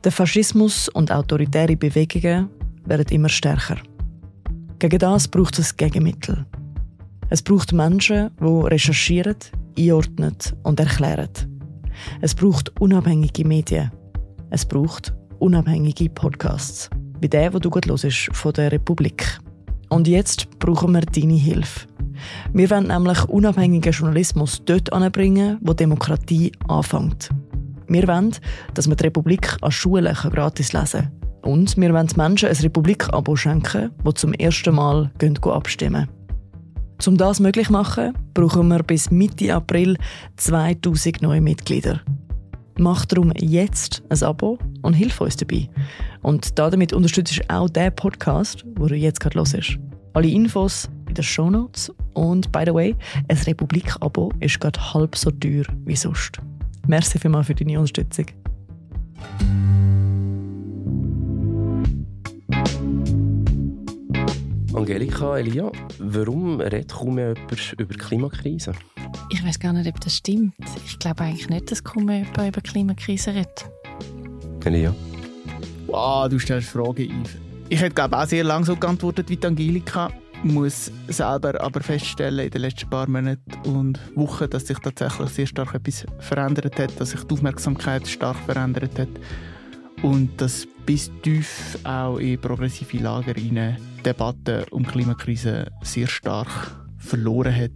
Der Faschismus und autoritäre Bewegungen werden immer stärker. Gegen das braucht es Gegenmittel. Es braucht Menschen, die recherchieren, einordnen und erklären. Es braucht unabhängige Medien. Es braucht unabhängige Podcasts. Wie der, den du gerade hörst, von der Republik. Und jetzt brauchen wir deine Hilfe. Wir wollen nämlich unabhängigen Journalismus dort anbringen, wo Demokratie anfängt. Wir wollen, dass man die Republik an Schulen gratis lesen kann. Und wir wollen Menschen ein Republik-Abo schenken, die zum ersten Mal abstimmen gehen. Um das möglich zu machen, brauchen wir bis Mitte April 2000 neue Mitglieder. Mach darum jetzt ein Abo und hilf uns dabei. Und damit unterstützt du auch den Podcast, den du jetzt gerade hörst. Alle Infos in den Shownotes. Und by the way, ein Republik-Abo ist gerade halb so teuer wie sonst. Merci vielmals für deine Unterstützung. Angelika, Elia, warum redet kaum mehr jemand über die Klimakrise? Ich weiss gar nicht, ob das stimmt. Ich glaube eigentlich nicht, dass kaum mehr jemand über die Klimakrise redet. Elia? Wow, du stellst Fragen, Yves. Ich hätte glaube auch sehr lange so geantwortet wie Angelika. Ich muss selber aber feststellen in den letzten paar Monaten und Wochen, dass sich tatsächlich sehr stark etwas verändert hat, dass sich die Aufmerksamkeit stark verändert hat und dass bis tief auch in progressive Lager die Debatte um die Klimakrise sehr stark verloren hat.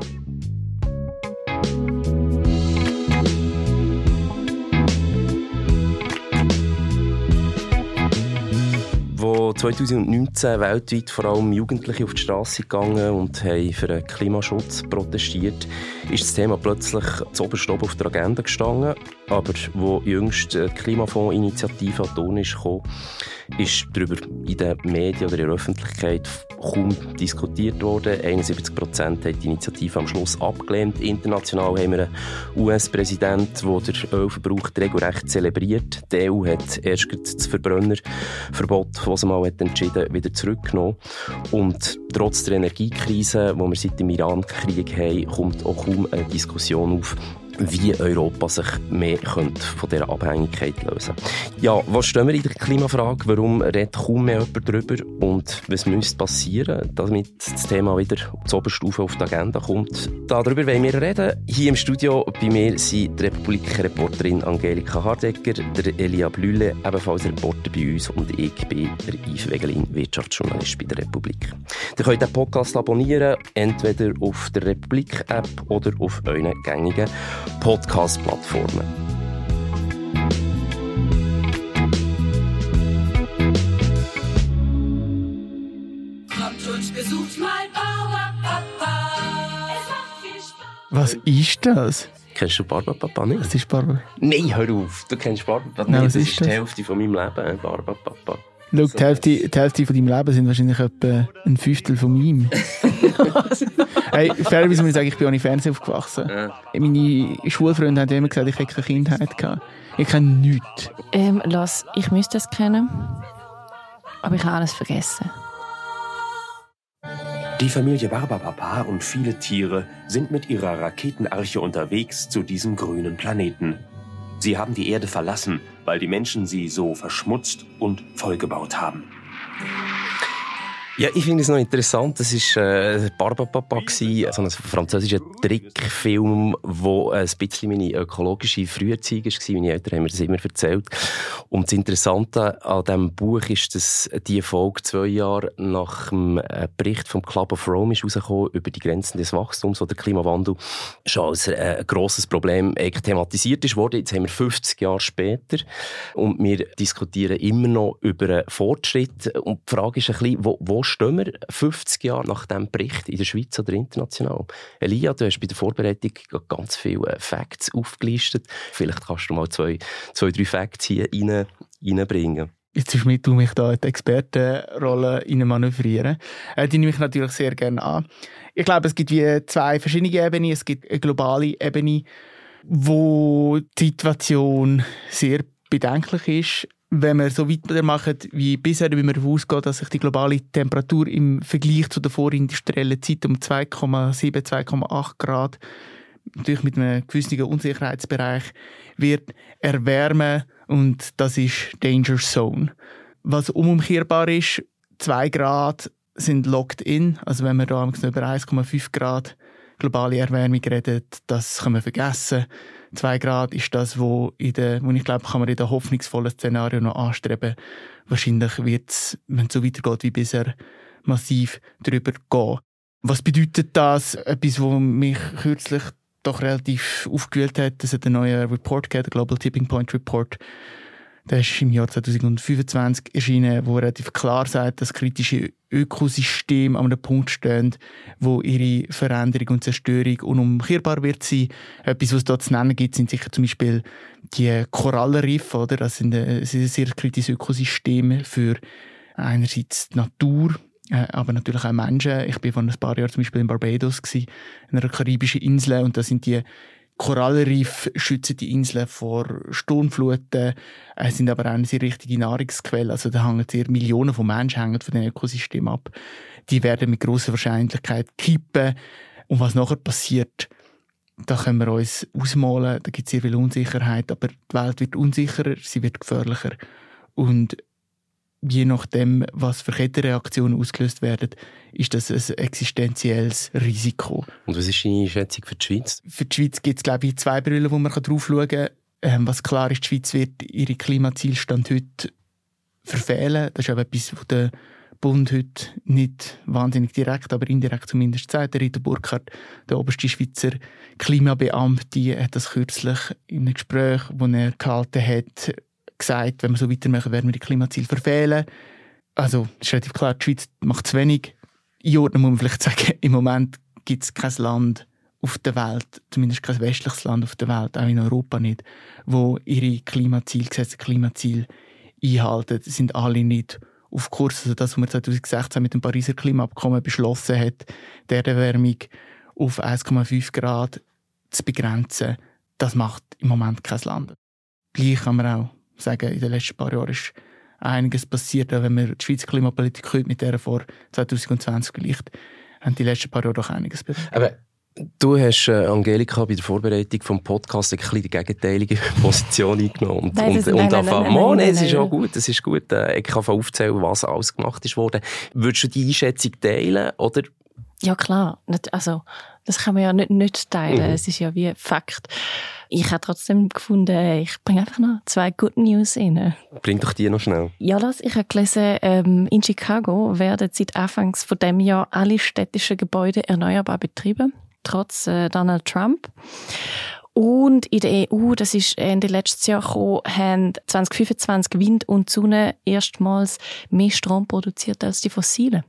Wo 2019 weltweit vor allem Jugendliche auf die Straße gegangen und haben für den Klimaschutz protestiert, ist das Thema plötzlich zuoberst oben auf der Agenda gestanden. Aber wo jüngst die Klimafonds-Initiative an den Ton ist gekommen, ist darüber in den Medien oder in der Öffentlichkeit kaum diskutiert worden. 71% haben die Initiative am Schluss abgelehnt. International haben wir einen US-Präsidenten, der den Ölverbrauch regelrecht zelebriert. Die EU hat erst das Verbrennerverbot, das sie mal entschieden hat, wieder zurückgenommen. Und trotz der Energiekrise, die wir seit dem Iran-Krieg haben, kommt auch kaum eine Diskussion auf, wie Europa sich mehr von dieser Abhängigkeit lösen könnte. Ja, was stehen wir in der Klimafrage? Warum redet kaum mehr jemand darüber? Und was müsste passieren, damit das Thema wieder zur Oberstufe auf die Agenda kommt? Darüber wollen wir reden. Hier im Studio bei mir sind die Republik-Reporterin Angelika Hardegger, der Elia Blühle, ebenfalls Reporter bei uns, und ich bin der Yves Wegelin, Wirtschaftsjournalist bei der Republik. Ihr könnt den Podcast abonnieren, entweder auf der Republik-App oder auf euren gängigen Podcast-Plattformen. Kommt und besucht mal Barbapapa. Es macht viel Spaß. Was ist das? Kennst du Barbapapa nicht? Was ist Barbapapa? Nein, hör auf! Du kennst Barbapapa Nein, nicht. was Das ist ist die das? Hälfte von meinem Leben, Barbapapa. Schau, die Hälfte von deinem Leben sind wahrscheinlich etwa ein Fünftel von meinem. Hey, fairerweise muss ich sagen, ich bin ohne Fernsehen aufgewachsen. Ja. Meine Schulfreunde haben immer gesagt, ich hätte keine Kindheit gehabt. Ich kenne nichts. Lass, ich müsste es kennen, aber ich habe alles vergessen. Die Familie Barbapapa und viele Tiere sind mit ihrer Raketenarche unterwegs zu diesem grünen Planeten. Sie haben die Erde verlassen, weil die Menschen sie so verschmutzt und vollgebaut haben. Ja, ich finde es noch interessant. Das war Barbapapa, so ein französischer Trickfilm, der ein bisschen meine ökologische Früherziehung war. Meine Eltern haben mir das immer erzählt. Und das Interessante an diesem Buch ist, dass die Folge 2 Jahre nach dem Bericht vom Club of Rome ist rausgekommen über die Grenzen des Wachstums oder Klimawandel schon als ein grosses Problem thematisiert ist worden. Jetzt haben wir 50 Jahre später und wir diskutieren immer noch über einen Fortschritt. Und die Frage ist ein bisschen, wo stehen wir 50 Jahre nach diesem Bericht in der Schweiz oder international? Elia, du hast bei der Vorbereitung ganz viele Facts aufgelistet. Vielleicht kannst du mal 2, 3 Facts hier reinbringen. Jetzt ist du mich da in die Expertenrolle manövrieren. Die nehme ich natürlich sehr gerne an. Ich glaube, es gibt wie 2 verschiedene Ebenen. Es gibt eine globale Ebene, wo die Situation sehr bedenklich ist. Wenn wir so weitermachen wie bisher, wie wir davon ausgehen, dass sich die globale Temperatur im Vergleich zu der vorindustriellen Zeit um 2,7, 2,8 Grad, natürlich mit einem gewissen Unsicherheitsbereich, wird erwärmen Und das ist Danger Zone. Was unumkehrbar ist, 2 Grad sind locked in. Also wenn wir da über 1,5 Grad globale Erwärmung reden, das können wir vergessen. 2 Grad ist das, wo ich glaube, kann man in den hoffnungsvollen Szenario noch anstreben. Wahrscheinlich wird es, wenn es so weitergeht wie bisher, massiv darüber gehen. Was bedeutet das? Etwas, was mich kürzlich doch relativ aufgewühlt hat. Es hat einen neuen Report gegeben, der Global Tipping Point Report. Der ist im Jahr 2025 erschienen, wo relativ klar sagt, dass kritische Ökosysteme an einem Punkt stehen, wo ihre Veränderung und Zerstörung unumkehrbar wird sein. Etwas, was es da zu nennen gibt, sind sicher zum Beispiel die Korallenriffe, oder? Das sind ein sehr kritisches Ökosystem für einerseits die Natur, aber natürlich auch Menschen. Ich war vor ein paar Jahren zum Beispiel in Barbados, in einer karibischen Insel, und da sind die Korallenriffe schützen die Inseln vor Sturmfluten, sind aber auch eine sehr richtige Nahrungsquelle. Also da hängen sehr Millionen von Menschen hängen von den Ökosystemen ab. Die werden mit grosser Wahrscheinlichkeit kippen. Und was nachher passiert, da können wir uns ausmalen. Da gibt es sehr viel Unsicherheit, aber die Welt wird unsicherer, sie wird gefährlicher. Und je nachdem, was für Kettenreaktionen ausgelöst werden, ist das ein existenzielles Risiko. Und was ist deine Schätzung für die Schweiz? Für die Schweiz gibt es, glaube ich, 2 Brillen, wo man drauf schauen kann. Was klar ist, die Schweiz wird ihre Klimazielstand heute verfehlen. Das ist auch etwas, was der Bund heute nicht wahnsinnig direkt, aber indirekt zumindest sagt. Der Rito Burkhardt, der oberste Schweizer Klimabeamte, hat das kürzlich in einem Gespräch, das er gehalten hat, gesagt, wenn wir so weitermachen, werden wir die Klimaziele verfehlen. Also, es ist relativ klar, die Schweiz macht zu wenig. Einordnen muss man vielleicht sagen, im Moment gibt es kein Land auf der Welt, zumindest kein westliches Land auf der Welt, auch in Europa nicht, wo ihre gesetzten Klimaziele einhalten. Das sind alle nicht auf Kurs. Also das, was man 2016 mit dem Pariser Klimaabkommen beschlossen hat, die Erderwärmung auf 1,5 Grad zu begrenzen, das macht im Moment kein Land. Gleich kann man auch sagen, in den letzten paar Jahren ist einiges passiert. Auch wenn man die Schweizer Klimapolitik heute mit der vor 2020 vergleicht, haben die letzten paar Jahre doch einiges passiert. Aber du hast, Angelika, bei der Vorbereitung des Podcasts ein bisschen die gegenteilige Position eingenommen. Nein, es ist auch gut. Es ist gut. Ich kann aufzählen, was alles gemacht ist worden. Würdest du die Einschätzung teilen, oder? Ja, klar. Also, das kann man ja nicht teilen. Es ist ja wie Fakt. Ich habe trotzdem gefunden, ich bringe einfach noch 2 Good News rein. Bring doch die noch schnell. Ja, ich habe gelesen, in Chicago werden seit Anfangs von diesem Jahr alle städtischen Gebäude erneuerbar betrieben, trotz Donald Trump. Und in der EU, das ist Ende letztes Jahr gekommen, haben 2025 Wind und Sonne erstmals mehr Strom produziert als die fossilen.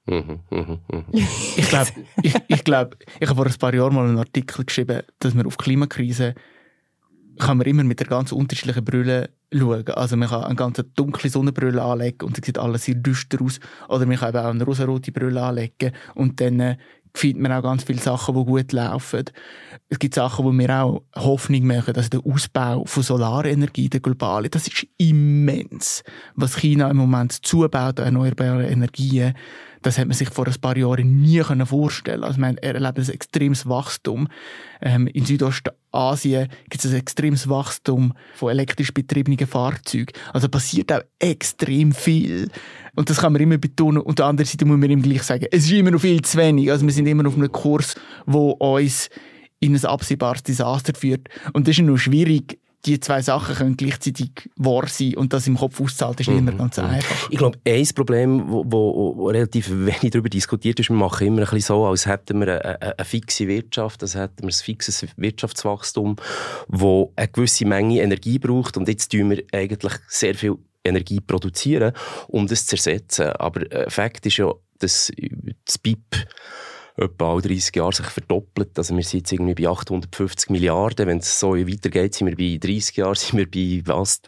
Ich glaube, ich habe vor ein paar Jahren mal einen Artikel geschrieben, dass man auf Klimakrise kann man immer mit der ganz unterschiedlichen Brille schauen. Also man kann eine ganz dunkle Sonnenbrille anlegen und dann sieht alles sehr düster aus. Oder man kann eben auch eine rosarote Brille anlegen und dann findet man auch ganz viele Sachen, die gut laufen. Es gibt Sachen, wo wir auch Hoffnung machen, also der Ausbau von Solarenergie, der globale, das ist immens. Was China im Moment zubaut an erneuerbaren Energien, das hat man sich vor ein paar Jahren nie vorstellen können. Also man erlebt ein extremes Wachstum. In Südostasien gibt es ein extremes Wachstum von elektrisch betriebenen Fahrzeugen. Also passiert auch extrem viel. Und das kann man immer betonen. Und auf der anderen Seite muss man ihm gleich sagen, es ist immer noch viel zu wenig. Also wir sind immer auf einem Kurs, der uns in ein absehbares Desaster führt. Und das ist nur schwierig. Die 2 Sachen können gleichzeitig wahr sein und das im Kopf auszuhalten, ist nicht immer ganz einfach. Ich glaube, ein Problem, wo relativ wenig darüber diskutiert ist, wir machen immer ein bisschen so, als hätten wir eine fixe Wirtschaft, als hätten wir ein fixes Wirtschaftswachstum, das eine gewisse Menge Energie braucht, und jetzt tun wir eigentlich sehr viel Energie produzieren, um das zu ersetzen. Aber Fakt ist ja, dass das BIP etwa alle 30 Jahre sich verdoppelt. Also wir sind jetzt irgendwie bei 850 Milliarden. Wenn es so weitergeht, sind wir bei 30 Jahren sind wir bei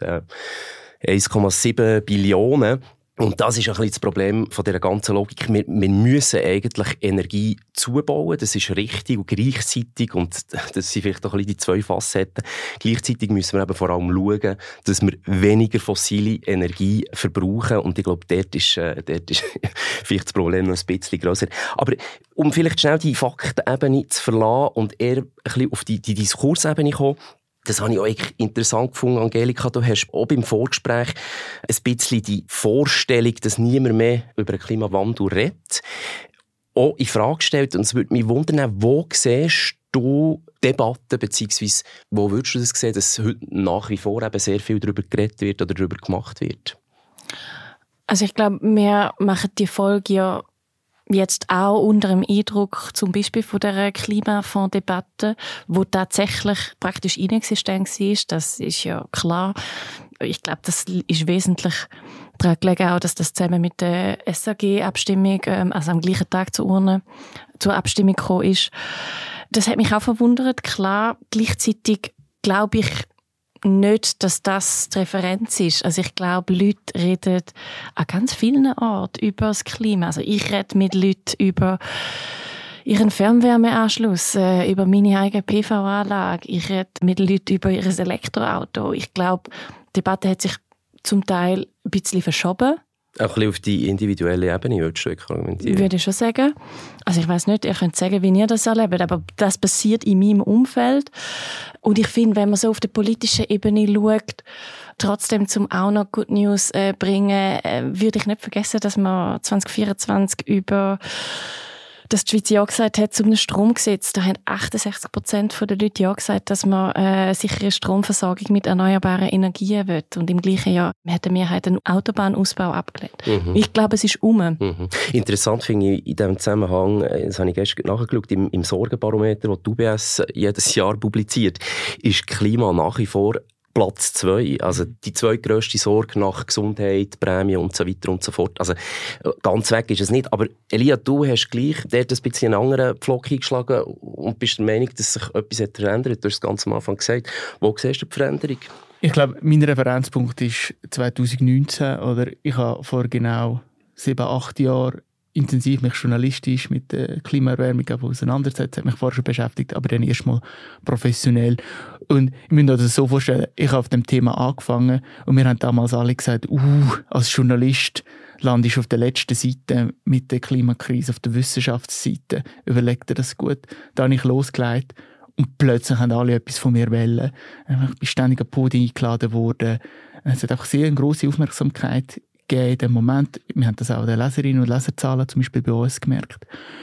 1,7 Billionen. Und das ist ein bisschen das Problem von dieser ganzen Logik. Wir müssen eigentlich Energie zubauen, das ist richtig, und gleichzeitig, und das sind vielleicht auch ein bisschen die 2 Facetten, gleichzeitig müssen wir eben vor allem schauen, dass wir weniger fossile Energie verbrauchen, und ich glaube, dort ist vielleicht das Problem noch ein bisschen grösser. Aber um vielleicht schnell die Faktenebene zu verlassen und eher ein bisschen auf die Diskursebene zu kommen, Das habe ich auch interessant gefunden, Angelika. Du hast auch beim Vorgespräch ein bisschen die Vorstellung, dass niemand mehr über den Klimawandel redet, auch in Frage gestellt. Und es würde mich wundern, wo siehst du Debatten, beziehungsweise wo würdest du das sehen, dass heute nach wie vor eben sehr viel darüber geredet wird oder darüber gemacht wird? Also ich glaube, wir machen die Folge ja jetzt auch unter dem Eindruck zum Beispiel von der Klimafondsdebatte, wo tatsächlich praktisch inexistent war. Das ist ja klar. Ich glaube, das ist wesentlich daran gelegen, auch, dass das zusammen mit der SAG-Abstimmung, also am gleichen Tag zur Abstimmung gekommen ist. Das hat mich auch verwundert. Klar, gleichzeitig glaube ich nicht, dass das die Referenz ist. Also ich glaube, Leute reden an ganz vielen Orten über das Klima. Also ich rede mit Leuten über ihren Fernwärmeanschluss, über meine eigene PV-Anlage. Ich rede mit Leuten über ihr Elektroauto. Ich glaube, die Debatte hat sich zum Teil ein bisschen verschoben. Auch ein bisschen auf die individuelle Ebene würdest du argumentieren? Würde ich schon sagen. Also ich weiss nicht, ihr könnt sagen, wie ihr das erlebt, aber das passiert in meinem Umfeld. Und ich finde, wenn man so auf der politischen Ebene schaut, trotzdem zum auch noch Good News bringen, würde ich nicht vergessen, dass man 2024 dass die Schweiz ja gesagt hat zu einem Stromgesetz. Da haben 68% der Leute ja gesagt, dass man sichere Stromversorgung mit erneuerbaren Energien will. Und im gleichen Jahr hat die Mehrheit einen Autobahnausbau abgelehnt. Ich glaube, es ist Interessant finde ich in diesem Zusammenhang, das habe ich gestern nachgeschaut, im Sorgenbarometer, das die UBS jedes Jahr publiziert, ist Klima nach wie vor Platz 2, also die zweitgrösste Sorge nach Gesundheit, Prämie und so weiter und so fort. Also ganz weg ist es nicht. Aber Elia, du hast gleich dort ein bisschen einen anderen Pflock eingeschlagen und bist der Meinung, dass sich etwas hat verändert. Du hast es ganz am Anfang gesagt. Wo siehst du die Veränderung? Ich glaube, mein Referenzpunkt ist 2019. Oder ich habe vor genau 7-8 Jahren intensiv mich journalistisch mit der Klimaerwärmung auseinandergesetzt, hat mich vorher schon beschäftigt, aber dann erstmal professionell. Und ich muss mir das so vorstellen, ich habe auf dem Thema angefangen und wir haben damals alle gesagt, als Journalist landest du auf der letzten Seite mit der Klimakrise, auf der Wissenschaftsseite, überleg dir das gut. Da habe ich losgelegt und plötzlich haben alle etwas von mir wollen. Ich bin ständig an Podium eingeladen worden. Es hat einfach sehr eine grosse Aufmerksamkeit in dem Moment. Wir haben das auch den Leserinnen und Leserzahlen zum Beispiel bei uns gemerkt.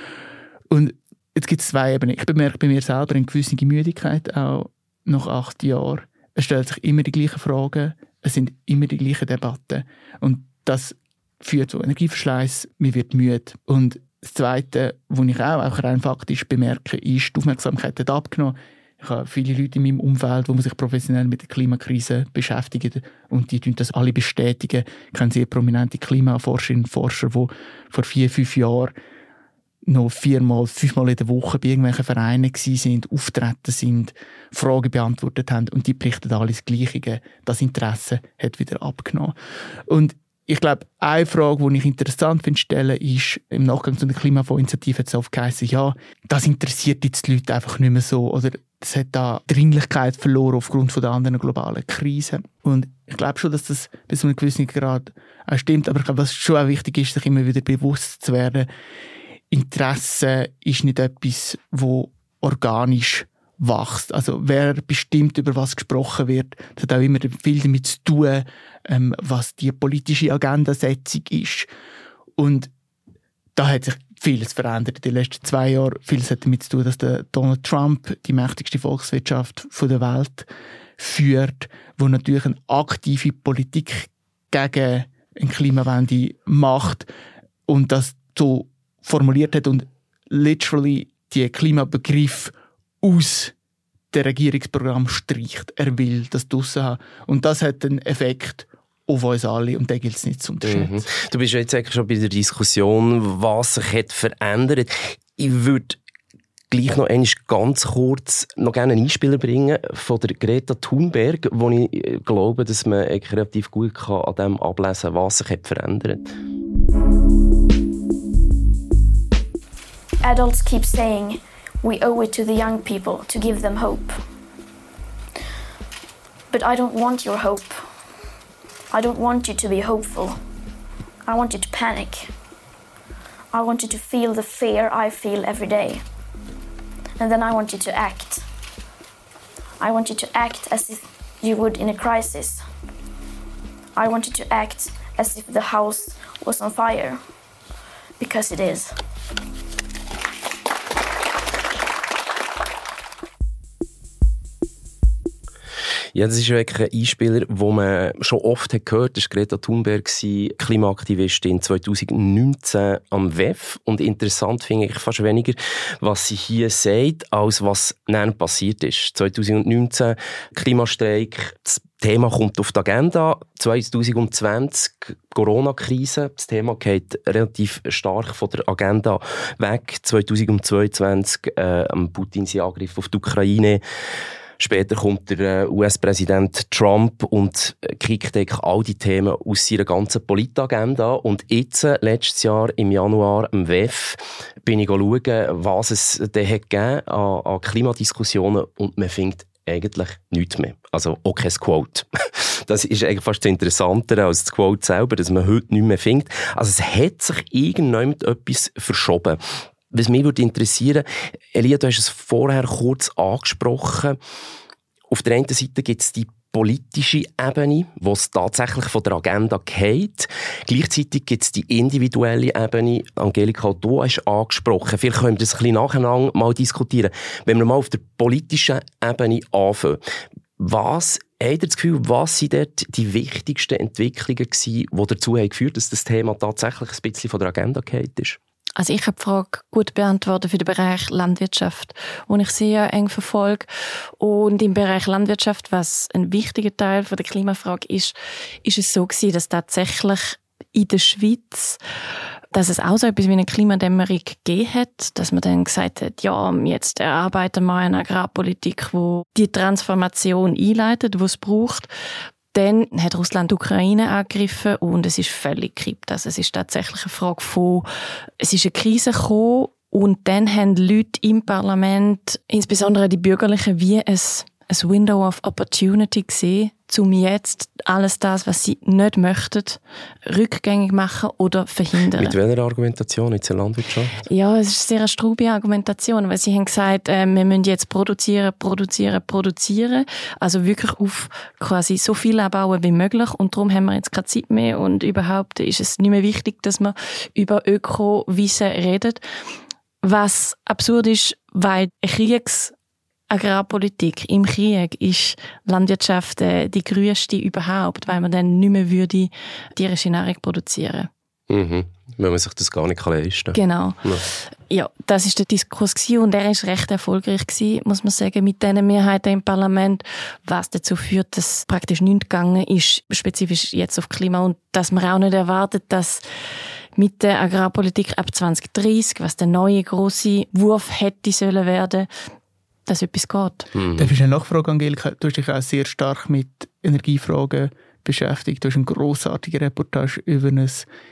Und jetzt gibt es 2 Ebenen. Ich bemerke bei mir selber eine gewisse Müdigkeit, auch nach 8 Jahren. Es stellt sich immer die gleichen Fragen, es sind immer die gleichen Debatten. Und das führt zu Energieverschleiß, man wird müde. Und das Zweite, was ich auch rein faktisch bemerke, ist, die Aufmerksamkeit hat abgenommen. Ich habe viele Leute in meinem Umfeld, die sich professionell mit der Klimakrise beschäftigen und die das alle bestätigen. Ich kenne sehr prominente Klimaforscherinnen und Forscher, die vor 4-5 Jahren noch 4-5 Mal in der Woche bei irgendwelchen Vereinen waren, auftreten sind, Fragen beantwortet haben und die berichten alle das Gleiche. Das Interesse hat wieder abgenommen. Und ich glaube, eine Frage, die ich interessant finde, stellen, ist, im Nachgang zu der Klimafondsinitiative hat es oft geheißen, ja, das interessiert jetzt die Leute einfach nicht mehr so, oder es hat da Dringlichkeit verloren aufgrund von der anderen globalen Krise. Und ich glaube schon, dass das bis zu einem gewissen Grad auch stimmt, aber ich glaube, was schon auch wichtig ist, sich immer wieder bewusst zu werden, Interesse ist nicht etwas, das organisch wächst. Also wer bestimmt, über was gesprochen wird, das hat auch immer viel damit zu tun, was die politische Agendasetzung ist. Und da hat sich vieles verändert in den letzten 2 Jahren. Vieles hat damit zu tun, dass der Donald Trump die mächtigste Volkswirtschaft der Welt führt, wo natürlich eine aktive Politik gegen eine Klimawende macht und das so formuliert hat und literally die Klimabegriff aus dem Regierungsprogramm streicht. Er will das draussen haben. Und das hat einen Effekt auf uns alle und den gilt es nicht zu unterschätzen. Du bist ja jetzt eigentlich schon bei der Diskussion, was sich hat verändert. Ich würde gleich noch ganz kurz noch gerne einen Einspieler bringen von der Greta Thunberg, wo ich glaube, dass man relativ gut an dem ablesen kann, was sich hat verändert. Adults keep saying, we owe it to the young people to give them hope. But I don't want your hope. I don't want you to be hopeful. I want you to panic. I want you to feel the fear I feel every day. And then I want you to act. I want you to act as if you would in a crisis. I want you to act as if the house was on fire. Because it is. Ja, das ist wirklich ein Einspieler, den man schon oft gehört hat. Das war Greta Thunberg, Klimaaktivistin 2019 am WEF. Und interessant finde ich fast weniger, was sie hier sagt, als was dann passiert ist. 2019 Klimastreik, das Thema kommt auf die Agenda. 2020 Corona-Krise. Das Thema geht relativ stark von der Agenda weg. 2022 Putins Angriff auf die Ukraine. Später kommt der US-Präsident Trump und kickt all die Themen aus seiner ganzen Politagenda. Und jetzt, letztes Jahr im Januar am WEF, bin ich schauen, was es da gegeben an Klimadiskussionen, und man findet eigentlich nichts mehr. Also auch kein Quote. Das ist eigentlich fast das Interessantere als das Quote selber, dass man heute nichts mehr findet. Also es hat sich irgendjemand etwas verschoben. Was mich würde interessieren, Elia, du hast es vorher kurz angesprochen. Auf der einen Seite gibt es die politische Ebene, wo es tatsächlich von der Agenda geht. Gleichzeitig gibt es die individuelle Ebene. Angelika, du hast angesprochen. Vielleicht können wir das ein bisschen nacheinander mal diskutieren. Wenn wir mal auf der politischen Ebene anfangen. Was habt ihr das Gefühl, was sind dort die wichtigsten Entwicklungen gewesen, die dazu haben geführt, dass das Thema tatsächlich ein bisschen von der Agenda gefallen ist? Also ich habe die Frage gut beantwortet für den Bereich Landwirtschaft, den ich sehr eng verfolge. Und im Bereich Landwirtschaft, was ein wichtiger Teil von der Klimafrage ist es so gewesen, dass tatsächlich in der Schweiz, dass es auch so etwas wie eine Klimadämmerung gegeben hat, dass man dann gesagt hat, ja, jetzt erarbeiten wir eine Agrarpolitik, die die Transformation einleitet, die es braucht. Dann hat Russland die Ukraine angegriffen und es ist völlig gekippt. Also es ist tatsächlich eine Frage von, es ist eine Krise gekommen und dann haben Leute im Parlament, insbesondere die Bürgerlichen, wie ein Window of Opportunity gesehen, um jetzt alles das, was sie nicht möchten, rückgängig machen oder verhindern. Mit welcher Argumentation in der Landwirtschaft? Ja, es ist eine sehr strubige Argumentation, weil sie haben gesagt, wir müssen jetzt produzieren. Also wirklich auf quasi so viel anbauen wie möglich und darum haben wir jetzt keine Zeit mehr und überhaupt ist es nicht mehr wichtig, dass man über Ökowiesen redet. Was absurd ist, weil Agrarpolitik im Krieg ist Landwirtschaft die grösste überhaupt, weil man dann nicht mehr würde tierische Nahrung produzieren. Mhm. Wenn man sich das gar nicht leisten kann. Genau. Ja, das ist der Diskurs gewesen und er ist recht erfolgreich gewesen, muss man sagen, mit diesen Mehrheiten im Parlament, was dazu führt, dass praktisch nichts gegangen ist, spezifisch jetzt auf Klima und dass man auch nicht erwartet, dass mit der Agrarpolitik ab 2030, was der neue grosse Wurf hätte sollen werden, dass etwas geht. Darf ich eine Nachfrage, Angelika? Du hast dich auch sehr stark mit Energiefragen beschäftigt. Du hast eine grossartige Reportage über ein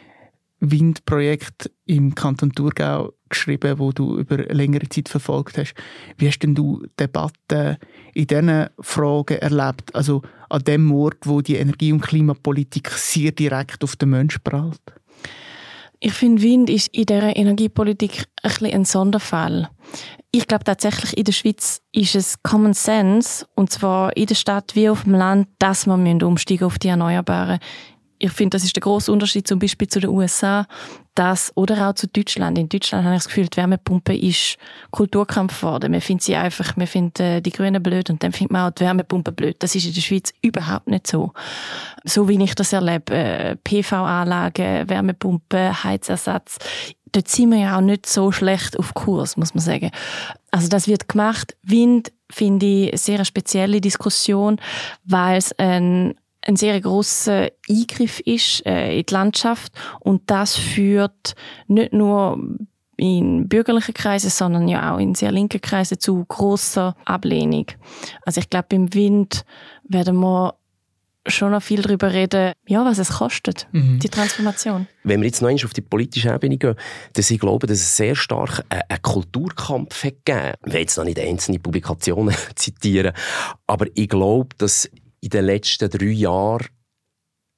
Windprojekt im Kanton Thurgau geschrieben, wo du über längere Zeit verfolgt hast. Wie hast denn du Debatten in diesen Fragen erlebt? Also an dem Ort, wo die Energie- und Klimapolitik sehr direkt auf den Menschen prallt? Ich finde, Wind ist in dieser Energiepolitik ein bisschen ein Sonderfall. Ich glaube tatsächlich, in der Schweiz ist es Common Sense, und zwar in der Stadt wie auf dem Land, dass wir umsteigen auf die Erneuerbaren. Ich finde, das ist der grosse Unterschied zum Beispiel zu den USA, oder auch zu Deutschland. In Deutschland habe ich das Gefühl, die Wärmepumpe ist Kulturkampf geworden. Man findet die Grünen blöd und dann findet man auch die Wärmepumpe blöd. Das ist in der Schweiz überhaupt nicht so. So wie ich das erlebe, PV-Anlagen, Wärmepumpe, Heizersatz, dort sind wir ja auch nicht so schlecht auf Kurs, muss man sagen. Also das wird gemacht. Wind finde ich eine sehr spezielle Diskussion, weil es ein sehr grosser Eingriff ist in die Landschaft und das führt nicht nur in bürgerlichen Kreisen, sondern ja auch in sehr linken Kreisen zu grosser Ablehnung. Also ich glaube, beim Wind werden wir schon noch viel darüber reden, ja, was es kostet, die Transformation. Wenn wir jetzt noch einmal auf die politische Ebene gehen, dann ich glaube, dass es sehr stark einen Kulturkampf hat gegeben. Ich will jetzt noch nicht einzelne Publikationen zitieren, aber ich glaube, dass in den letzten 3 Jahren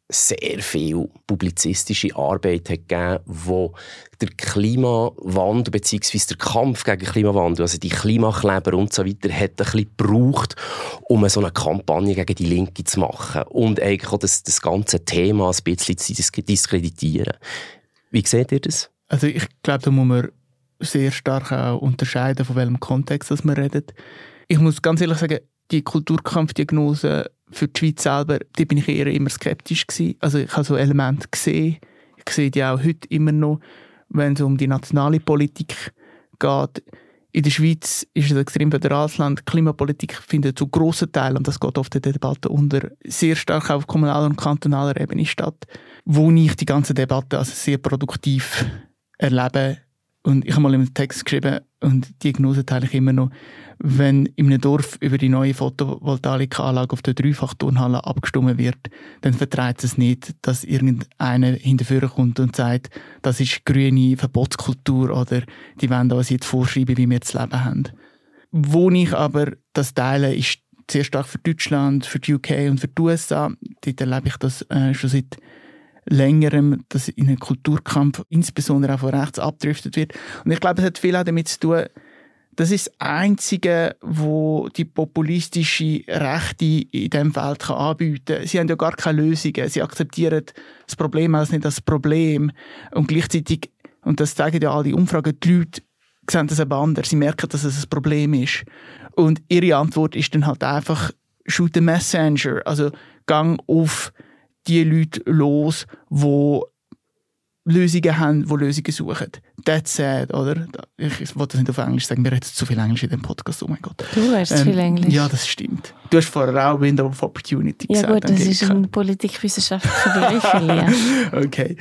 sehr viel publizistische Arbeit hat gegeben, wo der Klimawandel bzw. der Kampf gegen den Klimawandel, also die Klimakleber und so weiter, hat ein bisschen gebraucht, um so eine Kampagne gegen die Linke zu machen und eigentlich auch das ganze Thema ein bisschen zu diskreditieren. Wie seht ihr das? Also ich glaube, da muss man sehr stark auch unterscheiden, von welchem Kontext man redet. Ich muss ganz ehrlich sagen, die Kulturkampfdiagnose für die Schweiz selber, die bin ich eher immer skeptisch gewesen. Also ich habe so Elemente gesehen. Ich sehe die auch heute immer noch, wenn es um die nationale Politik geht. In der Schweiz ist es ein extrem föderales Land. Klimapolitik findet zu grossen Teilen, und das geht oft in der Debatte unter, sehr stark auf kommunaler und kantonaler Ebene statt, wo ich die ganze Debatte als sehr produktiv erlebe. Und ich habe mal einen Text geschrieben, und die Diagnose teile ich immer noch, wenn in einem Dorf über die neue Photovoltaikanlage auf der Dreifachturnhalle abgestimmt wird, dann vertreibt es nicht, dass irgendeiner hinterher kommt und sagt, das ist grüne Verbotskultur oder die wollen uns jetzt vorschreiben, wie wir zu leben haben. Wo ich aber das teile, ist sehr stark für Deutschland, für die UK und für die USA. Dort erlebe ich das schon seit längerem, dass in einem Kulturkampf insbesondere auch von rechts abdriftet wird. Und ich glaube, es hat viel auch damit zu tun, das ist das Einzige, wo die populistische Rechte in diesem Feld anbieten kann. Sie haben ja gar keine Lösungen. Sie akzeptieren das Problem als nicht als Problem. Und gleichzeitig, und das zeigen ja all die Umfragen, die Leute sehen das aber anders. Sie merken, dass es ein Problem ist. Und ihre Antwort ist dann halt einfach «shoot the messenger». Also gang auf die Leute los, die Lösungen haben, die Lösungen suchen. That's sad, oder? Ich wollte das nicht auf Englisch sagen, wir reden zu viel Englisch in dem Podcast, oh mein Gott. Du redest viel Englisch. Ja, das stimmt. Du hast vorher auch Window of Opportunity gesagt. Ja gut, das ist ein politikwissenschaftlicher Begriff. Ja. Okay.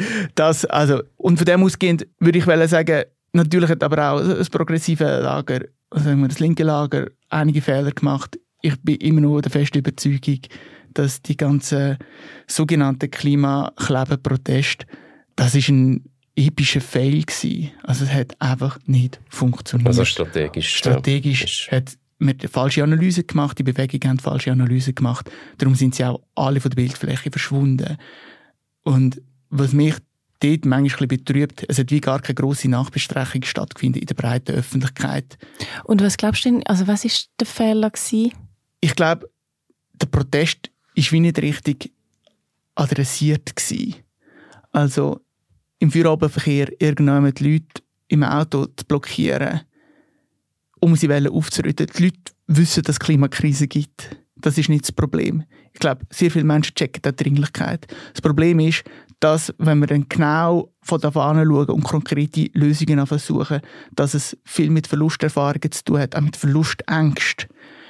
Und von dem ausgehend würde ich sagen, natürlich hat aber auch das progressive Lager, also das linke Lager, einige Fehler gemacht. Ich bin immer noch der festen Überzeugung, dass die ganzen sogenannten Klimakleber-Proteste, das ist ein epischer Fail gewesen. Also es hat einfach nicht funktioniert. Also strategisch hat man falsche Analysen gemacht, die Bewegungen haben falsche Analysen gemacht. Darum sind sie auch alle von der Bildfläche verschwunden. Und was mich dort manchmal betrübt, es hat wie gar keine grosse Nachbesprechung stattgefunden in der breiten Öffentlichkeit. Und was glaubst du denn, also was war der Fehler gewesen? Ich glaube, der Protest war wie nicht richtig adressiert gewesen. Also im Feierabendverkehr irgendjemand die Leute im Auto zu blockieren, um sie aufzurütteln. Die Leute wissen, dass es Klimakrise gibt. Das ist nicht das Problem. Ich glaube, sehr viele Menschen checken die Dringlichkeit. Das Problem ist, dass, wenn wir dann genau von da vorne schauen und konkrete Lösungen versuchen, dass es viel mit Verlusterfahrungen zu tun hat, auch mit Verlustängst.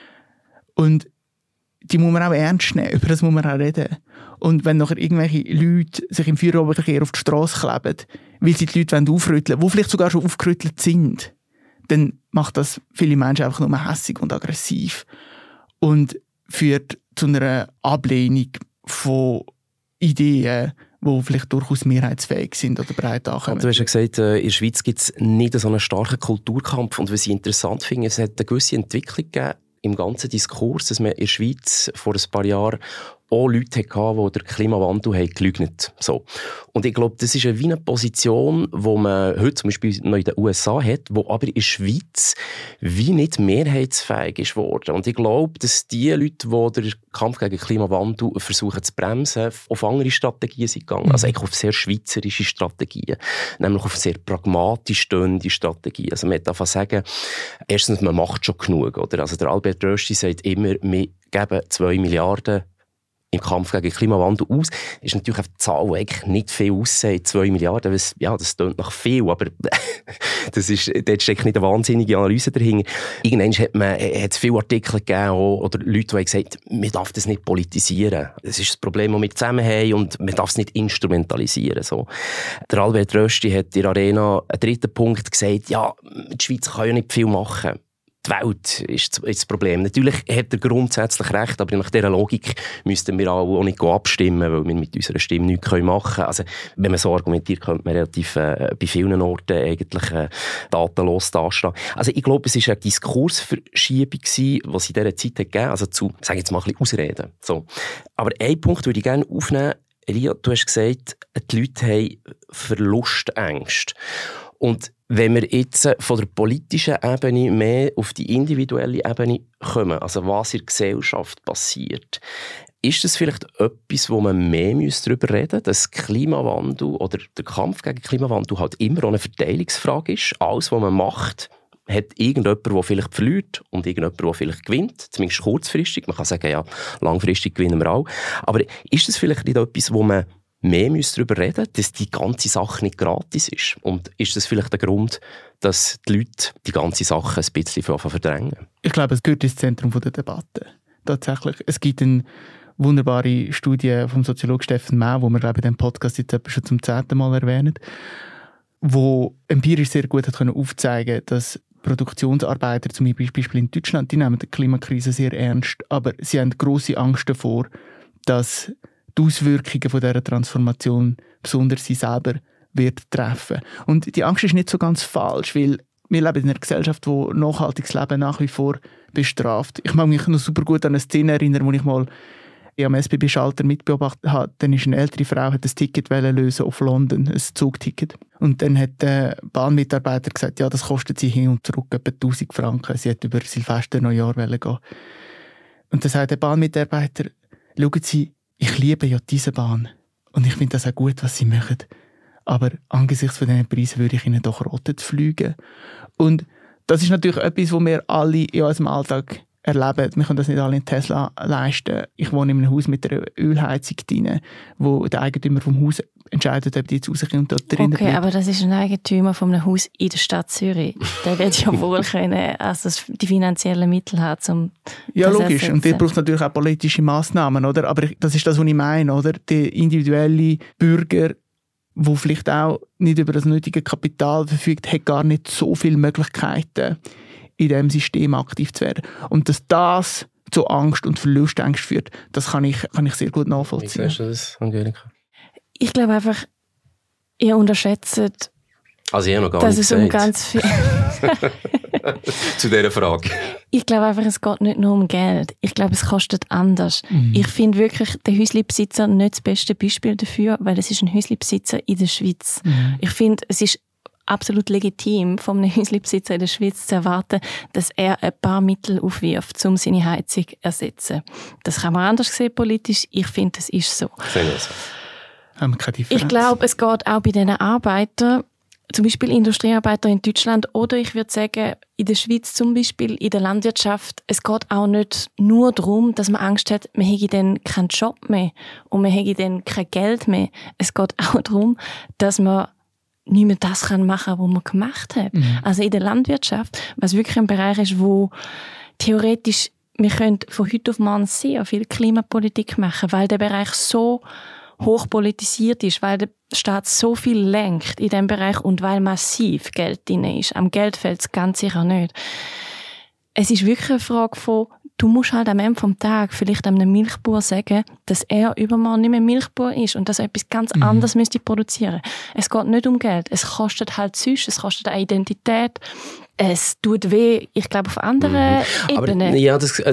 Und die muss man auch ernst nehmen, über das muss man auch reden. Und wenn nachher irgendwelche Leute sich im Feierabendverkehr auf die Strasse kleben, weil sie die Leute aufrütteln wollen, die vielleicht sogar schon aufgerüttelt sind, dann macht das viele Menschen einfach nur hässig und aggressiv und führt zu einer Ablehnung von Ideen, die vielleicht durchaus mehrheitsfähig sind oder breit ankommen. Du hast ja gesagt, in der Schweiz gibt es nicht so einen starken Kulturkampf. Und was ich interessant finde, es hat eine gewisse Entwicklung gegeben im ganzen Diskurs, dass man in der Schweiz vor ein paar Jahren auch Leute hatten, die den Klimawandel geleugnet haben. So. Und ich glaube, das ist wie eine Position, die man heute zum Beispiel noch in den USA hat, die aber in der Schweiz wie nicht mehrheitsfähig ist worden. Und ich glaube, dass die Leute, die den Kampf gegen den Klimawandel versuchen zu bremsen, auf andere Strategien sind gegangen. Also eigentlich auf sehr schweizerische Strategien. Nämlich auf sehr pragmatisch stehende Strategien. Also man darf sagen, erstens, man macht schon genug. Oder? Also der Albert Rösti sagt immer, wir geben 2 Milliarden im Kampf gegen den Klimawandel aus. Das ist natürlich eine Zahl, die eigentlich nicht viel aussieht. 2 Milliarden, ja, das klingt nach viel, aber dort steckt nicht eine wahnsinnige Analyse dahinter. Irgendwann hat es viele Artikel gegeben, oder Leute, die gesagt haben, man darf das nicht politisieren. Das ist das Problem, das wir zusammen haben, und man darf es nicht instrumentalisieren. So. Der Albert Rösti hat in der Arena einen dritten Punkt gesagt, ja, die Schweiz kann ja nicht viel machen. Die Welt ist das Problem. Natürlich hat er grundsätzlich recht, aber nach dieser Logik müssten wir auch nicht abstimmen, weil wir mit unserer Stimme nichts machen können. Also, wenn man so argumentiert, könnte man relativ bei vielen Orten eigentlich datenlos dastehen. Also, ich glaube, es war eine Diskursverschiebung, die es in dieser Zeit gegeben hat, also zu, sage ich jetzt mal, ein bisschen Ausreden. So. Aber einen Punkt würde ich gerne aufnehmen. Elia, du hast gesagt, die Leute haben Verlustängste. Und wenn wir jetzt von der politischen Ebene mehr auf die individuelle Ebene kommen, also was in der Gesellschaft passiert, ist das vielleicht etwas, wo man mehr darüber reden müsste, dass Klimawandel oder der Kampf gegen Klimawandel halt immer auch eine Verteilungsfrage ist? Alles, was man macht, hat irgendjemand, der vielleicht verliert und irgendjemand, der vielleicht gewinnt, zumindest kurzfristig. Man kann sagen, ja, langfristig gewinnen wir auch. Aber ist das vielleicht nicht etwas, wo man mehr darüber reden müsste, dass die ganze Sache nicht gratis ist? Und ist das vielleicht der Grund, dass die Leute die ganze Sache ein bisschen verdrängen? Ich glaube, es gehört ins Zentrum der Debatte. Tatsächlich. Es gibt eine wunderbare Studie vom Soziologen Steffen Mau, die wir, glaube ich, in diesem Podcast jetzt schon zum 10. Mal erwähnen, wo empirisch sehr gut hat aufzeigen konnte, dass Produktionsarbeiter, zum Beispiel in Deutschland, die nehmen die Klimakrise sehr ernst, aber sie haben grosse Angst davor, dass die Auswirkungen von dieser Transformation besonders sie selber wird treffen. Und die Angst ist nicht so ganz falsch, weil wir leben in einer Gesellschaft, die nachhaltiges Leben nach wie vor bestraft. Ich mag mich noch super gut an eine Szene erinnern, wo ich mal am SBB-Schalter mitbeobachtet habe. Dann ist eine ältere Frau, hat ein Ticket lösen auf London, ein Zugticket. Und dann hat der Bahnmitarbeiter gesagt, ja, das kostet sie hin und zurück etwa 1000 Franken. Sie wollte über Silvester Neujahr gehen. Und dann sagt der Bahnmitarbeiter, schauen Sie, ich liebe ja diese Bahn. Und ich finde das auch gut, was Sie machen. Aber angesichts von diesen Preisen würde ich Ihnen doch raten, zu fliegen. Und das ist natürlich etwas, was wir alle in unserem Alltag erleben. Wir können das nicht alle in Tesla leisten. Ich wohne in einem Haus mit einer Ölheizung drin, wo der Eigentümer vom Haus entscheidet, ob die jetzt rauskommt oder drinnen Okay, aber das ist ein Eigentümer von einem Haus in der Stadt Zürich. Der wird ja wohl können, also die finanziellen Mittel haben, um ja, logisch. Und der braucht natürlich auch politische Massnahmen, oder? Aber das ist das, was ich meine, oder? Der individuelle Bürger, der vielleicht auch nicht über das nötige Kapital verfügt, hat gar nicht so viele Möglichkeiten, in diesem System aktiv zu werden. Und dass das zu Angst und Verlustängst führt, das kann ich sehr gut nachvollziehen. Wie siehst du das, Angelika? Ich glaube einfach, ihr unterschätzt, also ich habe noch gar dass nicht es um ganz viel... Zu dieser Frage. Ich glaube einfach, es geht nicht nur um Geld. Ich glaube, es kostet anders. Ich finde wirklich den Häuslebesitzer nicht das beste Beispiel dafür, weil es ist ein Häuslebesitzer in der Schweiz. Ich finde, es ist absolut legitim, von einem Häuslebesitzer in der Schweiz zu erwarten, dass er ein paar Mittel aufwirft, um seine Heizung zu ersetzen. Das kann man anders sehen politisch. Ich finde, das ist so. Haben wir keine Differenz. Ich glaube, es geht auch bei diesen Arbeitern, zum Beispiel Industriearbeiter in Deutschland oder ich würde sagen, in der Schweiz zum Beispiel, in der Landwirtschaft, es geht auch nicht nur darum, dass man Angst hat, man hätte dann keinen Job mehr und man hätte dann kein Geld mehr. Es geht auch darum, dass man nicht mehr das machen kann, was man gemacht hat. Also in der Landwirtschaft, was wirklich ein Bereich ist, wo theoretisch wir können von heute auf morgen sehr viel Klimapolitik machen, weil der Bereich so hoch politisiert ist, weil der Staat so viel lenkt in diesem Bereich und weil massiv Geld drin ist. Am Geld fällt es ganz sicher nicht. Es ist wirklich eine Frage von, du musst halt am Ende vom Tag vielleicht einem Milchbauer sagen, dass er übermorgen nicht mehr Milchbauer ist und dass er etwas ganz anderes müsste produzieren. Es geht nicht um Geld. Es kostet halt sonst, es kostet eine Identität. Es tut weh, ich glaube, auf anderen Ebenen. Aber, ja, das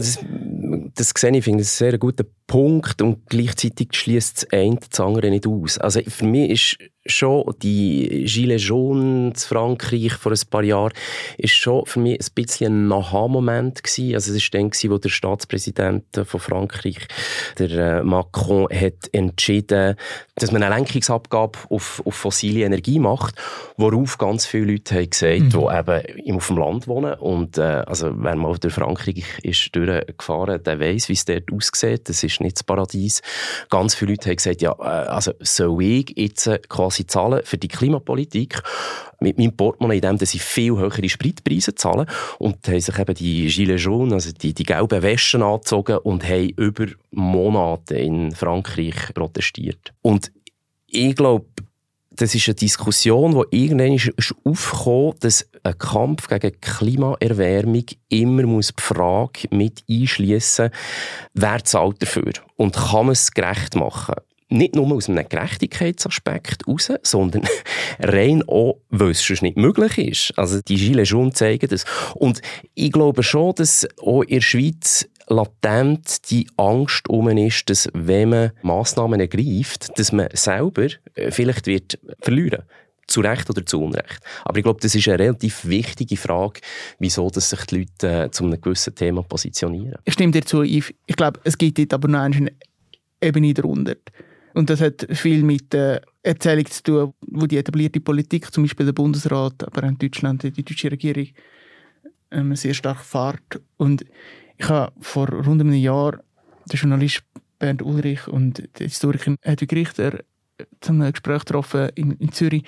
sehe ich, finde ich, ein sehr guter Punkt und gleichzeitig schließt das eine das andere nicht aus. Also für mich ist schon die Gilets jaunes Frankreich vor ein paar Jahren ist schon für mich ein bisschen ein Aha-Moment gewesen. Also es war dann, wo der Staatspräsident von Frankreich, der Macron, hat entschieden, dass man eine Lenkungsabgabe auf fossile Energie macht, worauf ganz viele Leute haben gesagt, die eben auf dem Land wohnen. Und also wer mal durch Frankreich ist durchgefahren, der weiss, wie es dort aussieht. Das ist nicht das Paradies. Ganz viele Leute haben gesagt, ja, also soll ich jetzt quasi zahlen für die Klimapolitik mit meinem Portemonnaie, in dem, dass ich viel höhere Spritpreise zahle. Und haben sich eben die Gilets jaunes, also die gelben Westen angezogen und haben über Monate in Frankreich protestiert. Und ich glaube, das ist eine Diskussion, die irgendwann ist aufgekommen, dass ein Kampf gegen Klimaerwärmung immer die Frage mit einschliessen, wer zahlt dafür und kann man es gerecht machen. Nicht nur aus einem Gerechtigkeitsaspekt heraus, sondern rein auch, weil es sonst nicht möglich ist. Also die Gilets jaunes zeigen das. Und ich glaube schon, dass auch in der Schweiz latent die Angst ist, dass wenn man Massnahmen ergreift, dass man selber vielleicht wird verlieren. Zu Recht oder zu Unrecht. Aber ich glaube, das ist eine relativ wichtige Frage, wieso dass sich die Leute zu einem gewissen Thema positionieren. Ich stimme dir zu, Yves. Ich glaube, es gibt dort aber noch eine Ebene darunter. Und das hat viel mit der Erzählung zu tun, wo die etablierte Politik, zum Beispiel der Bundesrat, aber auch in Deutschland, die deutsche Regierung, sehr stark fährt. Und ich habe vor rund einem Jahr den Journalist Bernd Ulrich und den Historiker Hedwig Richter zu einem Gespräch getroffen in Zürich.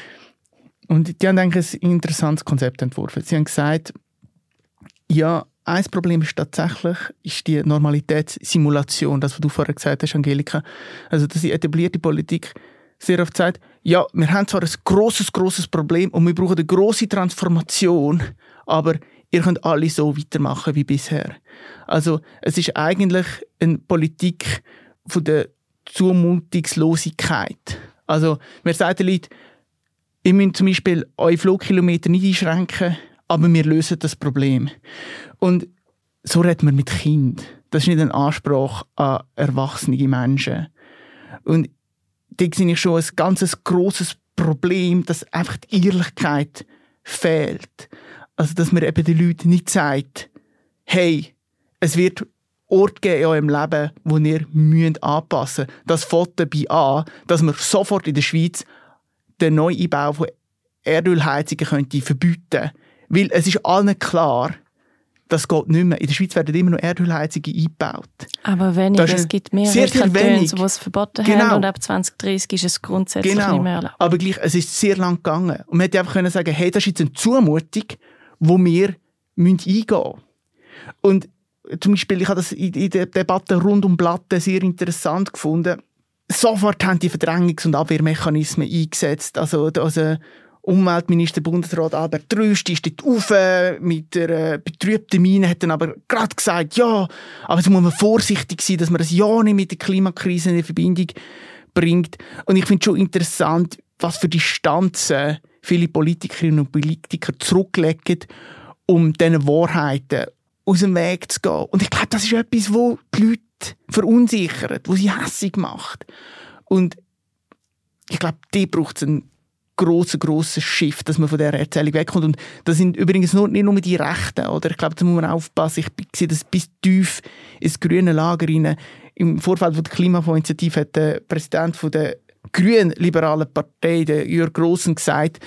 Und die haben eigentlich ein interessantes Konzept entworfen. Sie haben gesagt, ja, ein Problem ist tatsächlich die Normalitätssimulation, das, was du vorher gesagt hast, Angelika. Also, dass die etablierte Politik sehr oft sagt, ja, wir haben zwar ein grosses Problem und wir brauchen eine grosse Transformation, aber ihr könnt alle so weitermachen wie bisher. Also, es ist eigentlich eine Politik von der Zumutungslosigkeit. Also, wir sagen den Leuten, ihr müsst zum Beispiel eure Flugkilometer nicht einschränken, aber wir lösen das Problem. Und so redet man mit Kindern. Das ist nicht ein Anspruch an erwachsene Menschen. Und da sehe ich schon ein ganz grosses Problem, dass einfach die Ehrlichkeit fehlt. Also, dass man eben den Leuten nicht sagt, hey, es wird Orte geben in eurem Leben, wo ihr anpassen müsst. Das fängt dabei an, dass man sofort in der Schweiz den Neueinbau von Erdölheizungen verbieten könnte. Weil es ist allen klar, das geht nicht mehr. In der Schweiz werden immer noch Erdölheizungen eingebaut. Aber wenig, es gibt mehrere Kantone, die es verboten haben, und ab 2030 ist es grundsätzlich nicht mehr erlaubt. Aber gleich, es ist sehr lang gegangen. Und man hätte einfach können sagen, hey, das ist jetzt eine Zumutung, wo wir eingehen müssen. Und zum Beispiel, ich habe das in der Debatte rund um Blatten sehr interessant gefunden. Sofort haben die Verdrängungs- und Abwehrmechanismen eingesetzt. Also Umweltminister Bundesrat Albert Rösti ist dort rauf mit der betrübten Miene, hat dann aber gerade gesagt, ja, aber jetzt muss man vorsichtig sein, dass man das ja nicht mit der Klimakrise in Verbindung bringt. Und ich finde es schon interessant, was für Distanzen viele Politikerinnen und Politiker zurücklegen, um diesen Wahrheiten aus dem Weg zu gehen. Und ich glaube, das ist etwas, wo die Leute verunsichert, wo sie hässig macht. Und ich glaube, die braucht es einen grossen Shift, dass man von dieser Erzählung wegkommt. Und das sind übrigens nicht nur die Rechten. Oder? Ich glaube, da muss man aufpassen. Ich sehe das bis tief ins grüne Lager rein. Im Vorfeld der Klimafondsinitiative hat der Präsident der grün-liberalen Partei, der Jörg Grossen, gesagt,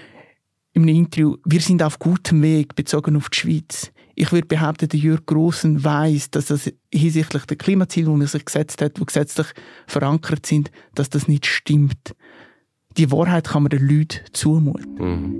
in einem Interview, wir sind auf gutem Weg bezogen auf die Schweiz. Ich würde behaupten, der Jörg Grossen weiss, dass das hinsichtlich der Klimaziele, die er sich gesetzt hat, die gesetzlich verankert sind, dass das nicht stimmt. Die Wahrheit kann man den Leuten zumuten.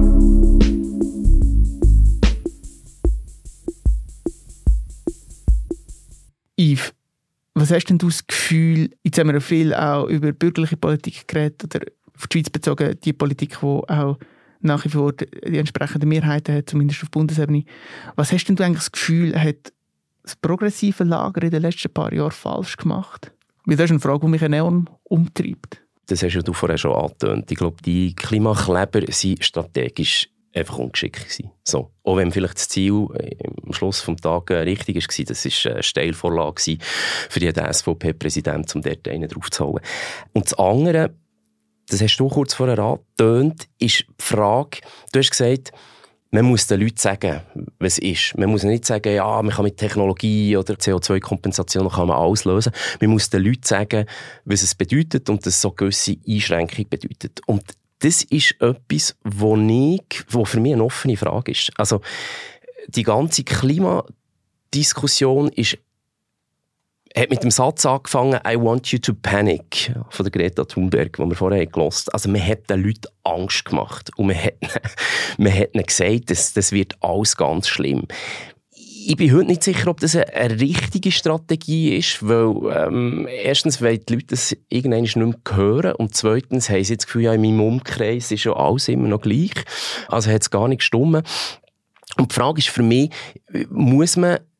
Yves, was hast denn du das Gefühl, jetzt haben wir viel auch über bürgerliche Politik geredet, oder auf die Schweiz bezogen, die Politik, die auch nach wie vor die entsprechenden Mehrheiten hat, zumindest auf Bundesebene. Was hast denn du eigentlich das Gefühl, hat das progressive Lager in den letzten paar Jahren falsch gemacht? Weil das ist eine Frage, die mich enorm umtreibt. Das hast du vorher schon angetönt. Ich glaube, die Klimakleber waren strategisch einfach ungeschickt gewesen. So. Auch wenn vielleicht das Ziel am Schluss des Tages richtig war, das war eine Steilvorlage für jeden SVP-Präsidenten, um dort einen draufzuholen. Und das andere, das hast du kurz vorher angetönt, ist die Frage, du hast gesagt, man muss den Leuten sagen, was ist. Man muss nicht sagen, ja, man kann mit Technologie oder CO2-Kompensation kann man alles lösen. Man muss den Leuten sagen, was es bedeutet und dass es so gewisse Einschränkungen bedeutet. Und das ist etwas, wo für mich eine offene Frage ist. Also, die ganze Klimadiskussion hat mit dem Satz angefangen, I want you to panic, von der Greta Thunberg, die wir vorher gehört haben. Also man hat den Leuten Angst gemacht und man hat ihnen gesagt, das wird alles ganz schlimm. Ich bin heute nicht sicher, ob das eine richtige Strategie ist, weil erstens wollen die Leute das irgendwann nicht mehr hören und zweitens haben sie das Gefühl, ja, in meinem Umkreis ist ja alles immer noch gleich. Also hat es gar nicht gestimmt. Und die Frage ist für mich, muss man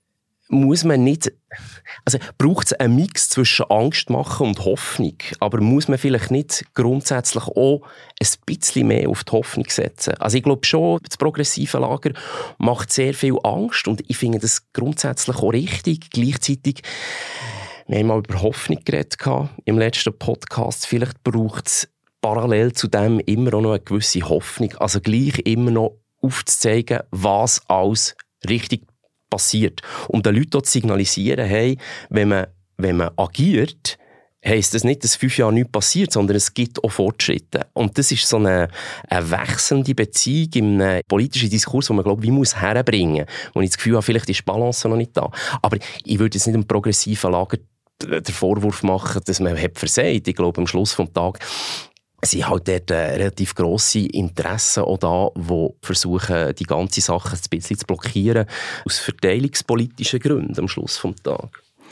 muss man nicht, also braucht es einen Mix zwischen Angst machen und Hoffnung, aber muss man vielleicht nicht grundsätzlich auch ein bisschen mehr auf die Hoffnung setzen. Also ich glaube schon, das progressive Lager macht sehr viel Angst und ich finde das grundsätzlich auch richtig. Gleichzeitig, wir haben mal über Hoffnung geredet im letzten Podcast, vielleicht braucht es parallel zu dem immer auch noch eine gewisse Hoffnung, also gleich immer noch aufzuzeigen, was alles richtig passiert. Um den Leuten zu signalisieren, hey, wenn man agiert, heisst das nicht, dass 5 Jahre nichts passiert, sondern es gibt auch Fortschritte. Und das ist so eine wechselnde Beziehung in einem politischen Diskurs, den man, glaube ich, wie muss herbringen, wo ich das Gefühl habe, vielleicht ist die Balance noch nicht da. Aber ich würde jetzt nicht im progressiven Lager den Vorwurf machen, dass man versagt. Ich glaube, am Schluss des Tages sind halt dort relativ grosse Interessen auch da, die versuchen, die ganze Sache ein bisschen zu blockieren, aus verteilungspolitischen Gründen am Schluss des Tages.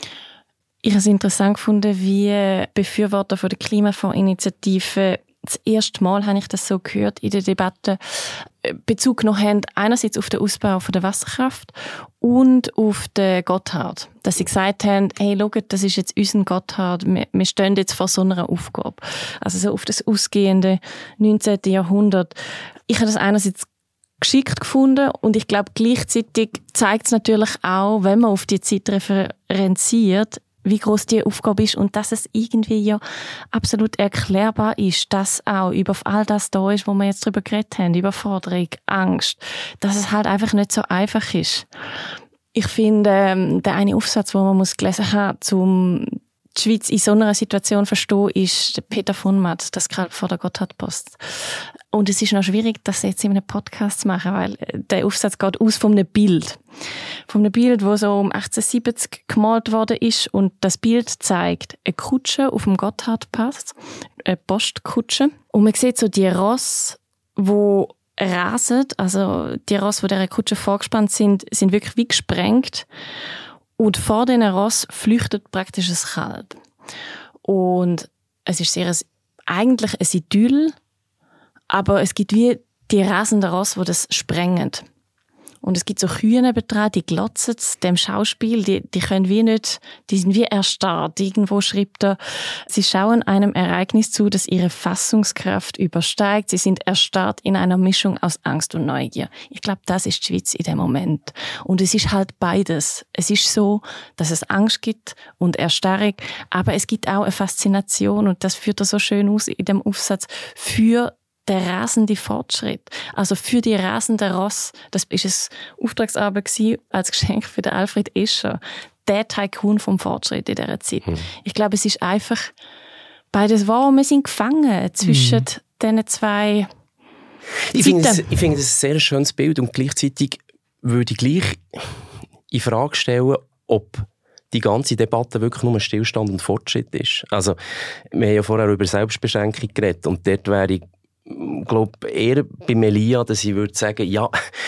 Ich habe es interessant gefunden, wie Befürworter von der Klimafondsinitiative das erste Mal habe ich das so gehört in der Debatte, Bezug genommen haben, einerseits auf den Ausbau von der Wasserkraft und auf den Gotthard. Dass sie gesagt haben, hey, schaut, das ist jetzt unser Gotthard, wir stehen jetzt vor so einer Aufgabe. Also so auf das ausgehende 19. Jahrhundert. Ich habe das einerseits geschickt gefunden und ich glaube, gleichzeitig zeigt es natürlich auch, wenn man auf die Zeit referenziert, wie groß die Aufgabe ist und dass es irgendwie ja absolut erklärbar ist, dass auch über all das da ist, wo wir jetzt drüber geredet haben, Überforderung, Angst, dass es halt einfach nicht so einfach ist. Ich finde, der eine Aufsatz, den man gelesen hat, um die Schweiz in so einer Situation verstehen, ist Peter von Matt, das gerade vor der Gotthardpost. Und es ist noch schwierig, das jetzt in einem Podcast zu machen, weil der Aufsatz geht aus von einem Bild. Von einem Bild, das so um 1870 gemalt worden ist. Und das Bild zeigt eine Kutsche auf dem Gotthardpass, eine Postkutsche. Und man sieht so die Rosse, die rasen, also die Rosse, die dieser Kutsche vorgespannt sind wirklich wie gesprengt. Und vor diesen Ross flüchtet praktisch ein Kalb. Und es ist eigentlich ein Idyll, aber es gibt wie die rasenden Ross, die das sprengen. Und es gibt so Kühe nebendran, die glotzen dem Schauspiel, die können wie nicht, die sind wie erstarrt. Irgendwo schreibt er, sie schauen einem Ereignis zu, das ihre Fassungskraft übersteigt. Sie sind erstarrt in einer Mischung aus Angst und Neugier. Ich glaube, das ist die Schweiz in dem Moment. Und es ist halt beides. Es ist so, dass es Angst gibt und Erstarrung, aber es gibt auch eine Faszination und das führt er so schön aus in dem Aufsatz für der rasende Fortschritt. Also für die rasende Ross. Das war eine Auftragsarbeit als Geschenk für den Alfred Escher. Der Tycoon vom Fortschritt in dieser Zeit. Ich glaube, es ist einfach beides wahr. Wir sind gefangen zwischen diesen zwei Ich finde das ein sehr schönes Bild und gleichzeitig würde ich gleich in Frage stellen, ob die ganze Debatte wirklich nur Stillstand und Fortschritt ist. Also, wir haben ja vorher über Selbstbeschränkung geredet und dort wäre ich glaube eher bei Melia, dass ich würde sagen, ja,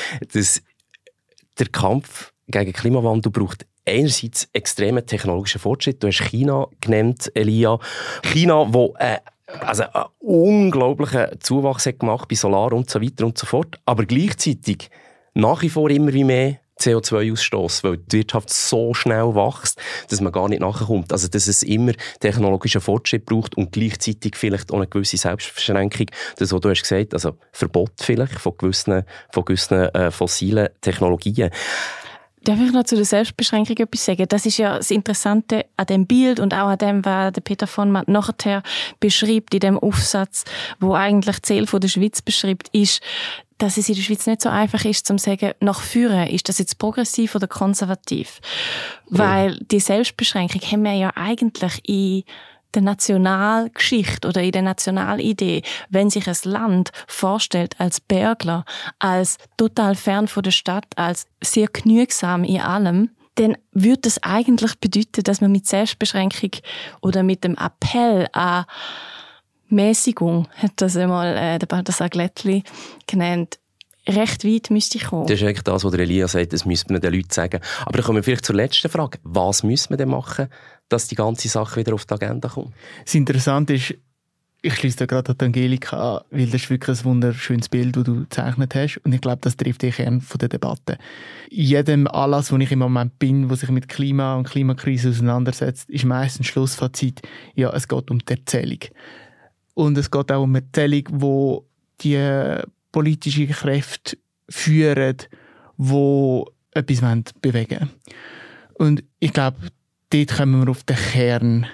der Kampf gegen Klimawandel braucht einerseits extremen technologischen Fortschritt. Du hast China genannt, Elia. China, wo einen unglaublichen Zuwachs hat gemacht bei Solar und so weiter und so fort, aber gleichzeitig nach wie vor immer wie mehr CO2-Ausstoß, weil die Wirtschaft so schnell wächst, dass man gar nicht nachkommt. Also, dass es immer technologischen Fortschritt braucht und gleichzeitig vielleicht auch eine gewisse Selbstbeschränkung. Das, was du hast gesagt, also Verbot vielleicht von gewissen fossilen Technologien. Darf ich noch zu der Selbstbeschränkung etwas sagen? Das ist ja das Interessante an dem Bild und auch an dem, was der Peter von Matt nachher beschreibt in dem Aufsatz, wo eigentlich die Ziel der Schweiz beschreibt, ist, dass es in der Schweiz nicht so einfach ist, zu sagen, nach vorne, ist das jetzt progressiv oder konservativ? Weil die Selbstbeschränkung haben wir ja eigentlich in der Nationalgeschichte oder in der Nationalidee, wenn sich ein Land vorstellt als Bergler, als total fern von der Stadt, als sehr genügsam in allem, dann würde das eigentlich bedeuten, dass man mit Selbstbeschränkung oder mit dem Appell an Mäßigung, hat das einmal der Balthasar Glättli genannt, recht weit müsste ich kommen. Das ist eigentlich das, was der Elia sagt, das müsste man den Leuten sagen. Aber dann kommen wir vielleicht zur letzten Frage. Was müssen wir denn machen, dass die ganze Sache wieder auf die Agenda kommt? Das Interessante ist, Ich schließe da gerade an Angelika an, weil das ist wirklich ein wunderschönes Bild, das du gezeichnet hast. Und ich glaube, das trifft den Kern der Debatte. In jedem Anlass, wo ich im Moment bin, wo sich mit Klima und Klimakrise auseinandersetzt, ist meistens Schlussfazit, ja, es geht um die Erzählung. Und es geht auch um eine Erzählung, wo die politische Kräfte führen, die etwas bewegen wollen. Und ich glaube, dort kommen wir auf den Kern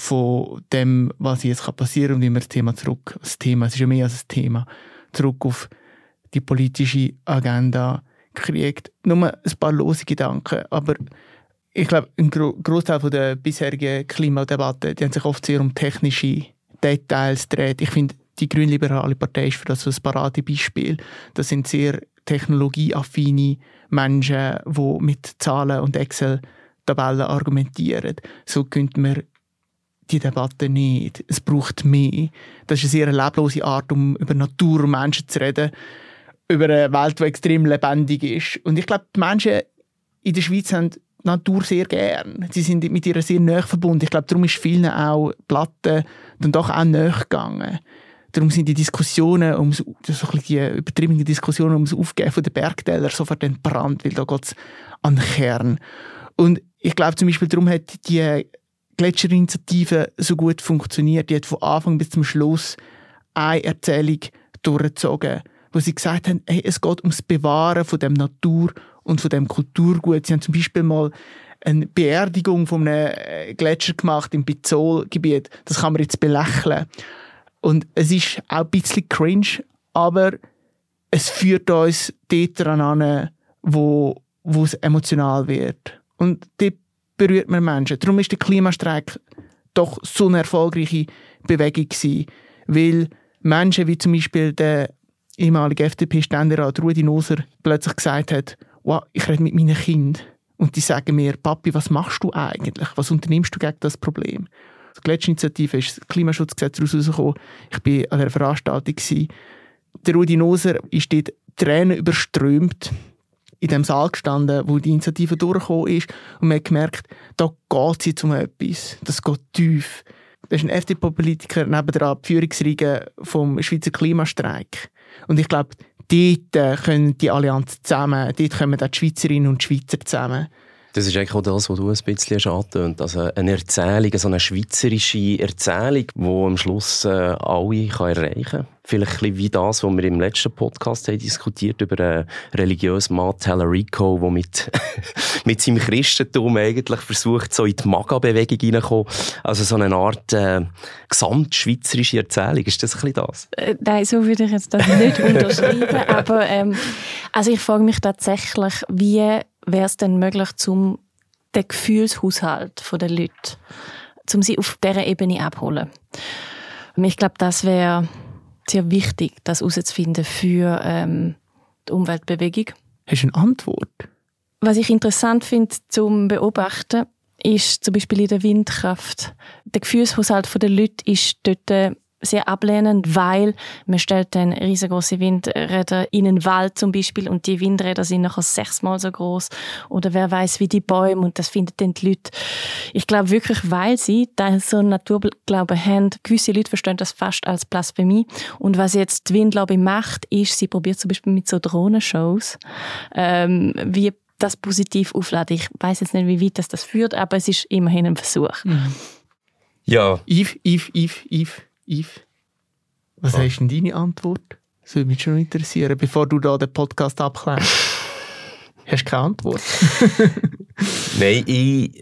von dem, was jetzt passieren kann, und immer das Thema zurück. Es ist ja mehr als ein Thema. Zurück auf die politische Agenda gekriegt. Nur ein paar lose Gedanken, aber ich glaube, ein Großteil der bisherigen Klimadebatte, die haben sich oft sehr um technische Details gedreht. Ich finde, die Grünliberale Partei ist für das so ein Paradebeispiel. Das sind sehr technologieaffine Menschen, die mit Zahlen und Excel-Tabellen argumentieren. So könnte man die Debatte nicht. Es braucht mehr. Das ist eine sehr leblose Art, um über Natur und Menschen zu reden. Über eine Welt, die extrem lebendig ist. Und ich glaube, die Menschen in der Schweiz haben die Natur sehr gern. Sie sind mit ihr sehr nahe verbunden. Ich glaube, darum ist vielen auch Platten dann doch auch nahe gegangen. Darum sind die Diskussionen, die übertriebenen Diskussionen ums Aufgeben der Bergtäler sofort entbrannt, weil da geht es an den Kern. Und ich glaube zum Beispiel, darum hat die Gletscherinitiative so gut funktioniert. Die hat von Anfang bis zum Schluss eine Erzählung durchgezogen, wo sie gesagt haben, hey, es geht ums Bewahren von dem Natur- und von dem Kulturgut. Sie haben zum Beispiel mal eine Beerdigung von einem Gletscher gemacht im Bizol-Gebiet. Das kann man jetzt belächeln. Und es ist auch ein bisschen cringe, aber es führt uns dort an, wo es emotional wird. Und dort berührt man Menschen. Darum ist der Klimastreik doch so eine erfolgreiche Bewegung gewesen, weil Menschen wie zum Beispiel der ehemalige FDP-Ständerat Rudi Noser plötzlich gesagt hat, wow, ich rede mit meinen Kindern und die sagen mir, Papi, was machst du eigentlich? Was unternimmst du gegen das Problem? Die Gletscherinitiative ist das Klimaschutzgesetz rausgekommen. Ich war an der Veranstaltung. Der Rudi Noser ist dort Tränen überströmt in dem Saal gestanden, wo die Initiative durchgekommen ist. Und man hat gemerkt, da geht es jetzt um etwas. Das geht tief. Da ist ein FDP-Politiker nebendran, die Führungsriege vom Schweizer Klimastreik. Und ich glaube, dort können die Allianz zusammen, dort kommen auch die Schweizerinnen und Schweizer zusammen. Das ist eigentlich auch das, was du ein bisschen angetönt hast. Also eine Erzählung, so eine schweizerische Erzählung, die am Schluss alle erreichen kann. Vielleicht ein bisschen wie das, was wir im letzten Podcast haben diskutiert über einen religiösen Mann, Tallarico, der mit seinem Christentum eigentlich versucht, so in die Maga-Bewegung reinzukommen. Also so eine Art gesamtschweizerische Erzählung. Ist das ein bisschen das? Nein, so würde ich jetzt das nicht unterschreiben. Aber also ich frage mich tatsächlich, wie wäre es denn möglich, den Gefühlshaushalt der Leute, um sie auf dieser Ebene abholen? Ich glaube, das wäre sehr wichtig, das herauszufinden für die Umweltbewegung. Hast du eine Antwort? Was ich interessant finde zum Beobachten, ist zum Beispiel in der Windkraft. Der Gefühlshaushalt der Leute ist dort sehr ablehnend, weil man stellt dann riesengroße Windräder in einen Wald zum Beispiel und die Windräder sind nachher 6-mal so groß oder wer weiß wie die Bäume und das findet dann die Leute. Ich glaube wirklich, weil sie da so einen Naturglauben haben, gewisse Leute verstehen das fast als Blasphemie und was jetzt die Windlobby macht, ist, sie probiert zum Beispiel mit so Drohnenshows, wie das positiv aufladen. Ich weiss jetzt nicht, wie weit das führt, aber es ist immerhin ein Versuch. Mhm. Ja. Yves, was ist denn deine Antwort? Das würde mich schon interessieren, bevor du da den Podcast abklärst. Hast du keine Antwort? Nein, ich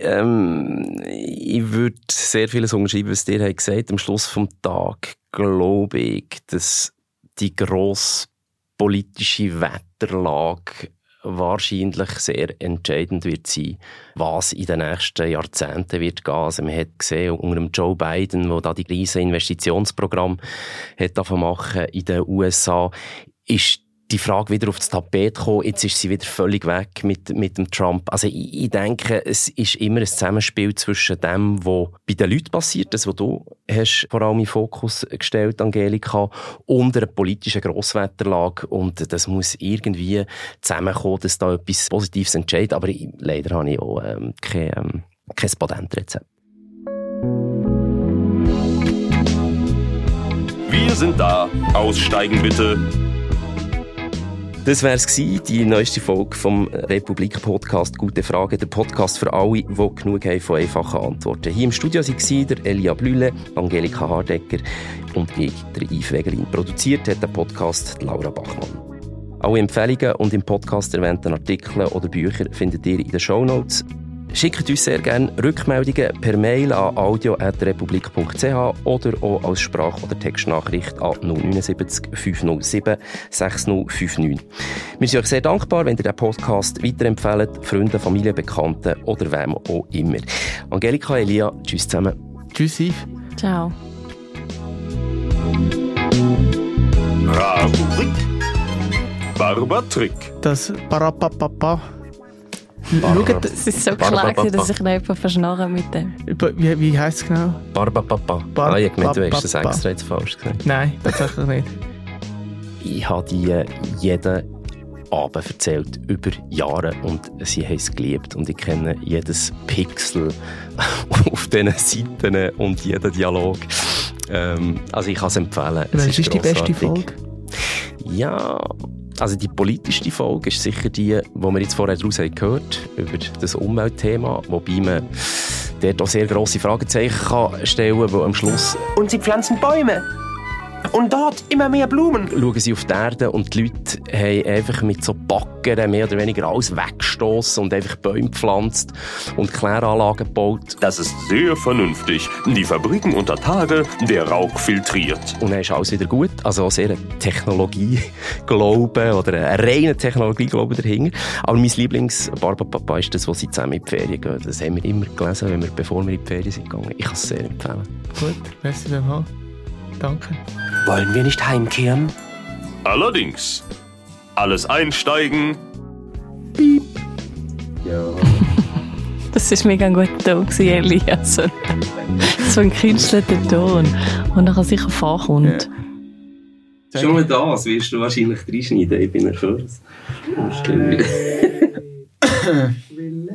würde sehr vieles unterschreiben, was dir gesagt habt. Am Schluss des Tages glaube ich, dass die grosse politische Wetterlage wahrscheinlich sehr entscheidend wird sein, was in den nächsten Jahrzehnten wird gehen. Also man hat gesehen, unter dem Joe Biden, der da die riesen Investitionsprogramm hat machen in den USA, ist die Frage wieder auf das Tapet gekommen. Jetzt ist sie wieder völlig weg mit dem Trump. Also ich denke, es ist immer ein Zusammenspiel zwischen dem, was bei den Leuten passiert, das, was du hast vor allem in Fokus gestellt, Angelika, und einer politischen Grosswetterlage. Und das muss irgendwie zusammenkommen, dass da etwas Positives entscheidet. Aber leider habe ich auch kein Patentrezept. sind da. Aussteigen bitte. Das wär's gewesen, die neueste Folge vom Republik-Podcast «Gute Frage», der Podcast für alle, die genug haben von einfachen Antworten. Hier im Studio waren der Elia Blühle, Angelika Hardecker und ich, der Yves Wegelin. Produziert hat den Podcast Laura Bachmann. Alle Empfehlungen und im Podcast erwähnten Artikel oder Bücher findet ihr in den Shownotes. Schickt uns sehr gerne Rückmeldungen per Mail an audio@republik.ch oder auch als Sprach- oder Textnachricht an 079 507 6059. Wir sind euch sehr dankbar, wenn ihr den Podcast weiterempfehlt, Freunden, Familie, Bekannten oder wem auch immer. Angelika, Elia, tschüss zusammen. Tschüss, Yves. Ciao. Rubrik Barbatrick. Das Parapapapa. Schaut, Es ist so klar, dass ich nicht verschnorre mit dem. Wie heisst es genau? Barbapapa. Ich habe gemeint, du hast das extra jetzt falsch gesagt. Nein, tatsächlich nicht. Ich habe die jeden Abend erzählt, über Jahre, und sie haben es geliebt. Und ich kenne jedes Pixel auf diesen Seiten und jeden Dialog. Also ich kann es empfehlen. Was ist die beste Folge? Ja, also die politischste Folge ist sicher die wir jetzt vorher daraus gehört haben, über das Umweltthema, wobei man dort auch sehr grosse Fragezeichen kann stellen kann, wo am Schluss... Und sie pflanzen Bäume. Und dort immer mehr Blumen. Schauen sie auf die Erde und die Leute haben einfach mit so Baggern mehr oder weniger alles weggestossen und einfach Bäume gepflanzt und Kläranlagen gebaut. Das ist sehr vernünftig. Die Fabriken unter Tage, der Rauch filtriert. Und dann ist alles wieder gut. Also auch sehr ein Technologie-Glaube oder ein reiner Technologie-Glaube dahinter. Aber mein Lieblings-Barbapapa ist das, wo sie zusammen in die Ferien gehen. Das haben wir immer gelesen, bevor wir in die Ferien sind gegangen. Ich kann es sehr empfehlen. Gut, merci vielmals. Danke. Wollen wir nicht heimkehren? Allerdings. Alles einsteigen. Piep. Ja. Das war mega ein guter Ton, Elias. So ein gekünstelter Ton, der nachher sicher vorkommt. Ja. Schon mal das wirst du wahrscheinlich reinschneiden. Ich bin nervös.